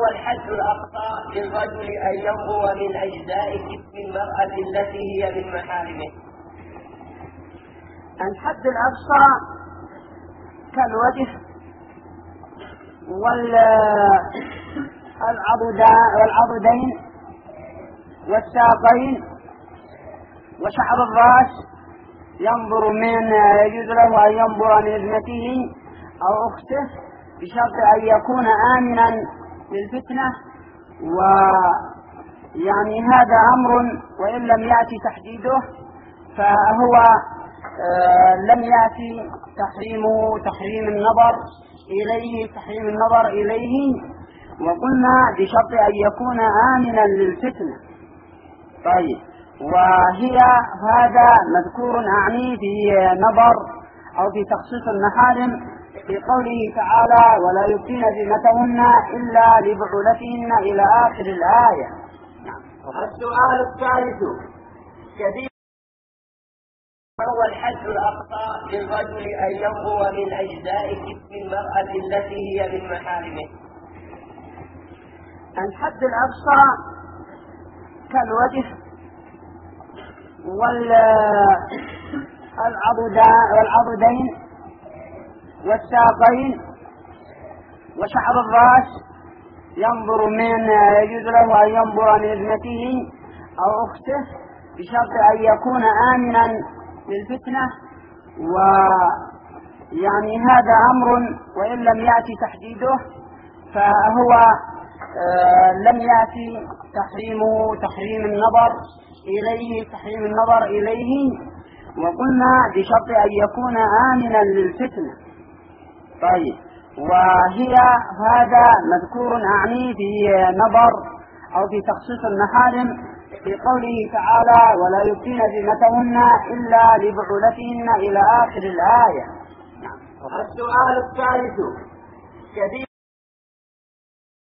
الحد الأقصى للرجل أن ينظر من أجزاء جسم المرأة التي هي من محارمه. الحد الأقصى كالوجه والعضدين والساقين وشعر الرأس، ينظر من يجوز له أن ينظر من ابنته أو أخته بشرط أن يكون آمنا للفتنة. ويعني هذا أمر وإن لم يأتي تحديده فهو لم يأتي تحريم النظر إليه وقلنا بشرط أن يكون آمنا للفتنة. طيب، وهي هذا مذكور أعني في نظر أو في تخصيص المحارم في قوله تعالى: ولا يبدين زينتهن إلا لبعولتهن إلى آخر الآية. السؤال الثالث كثير هو الحد الأقصى للرجل أن ينظر من أجزاء جسم المرأة التي هي من محارمه. الحد الأقصى كالوجه والعضدين والساقين وشعر الرأس، ينظر من يجوز له أن ينظر من ابنته أو أخته بشرط أن يكون آمنا للفتنة. ويعني هذا أمر وإن لم يأتي تحديده فهو لم يأتي تحريم النظر إليه وقلنا بشرط أن يكون آمنا للفتنة. طيب، وهي هذا مذكور أعني في نظر أو في تخصيص المحارم في قوله تعالى: ولا يبدين زينتهن إلا لبعولتهن إلى آخر الآية. السؤال الثالث كثير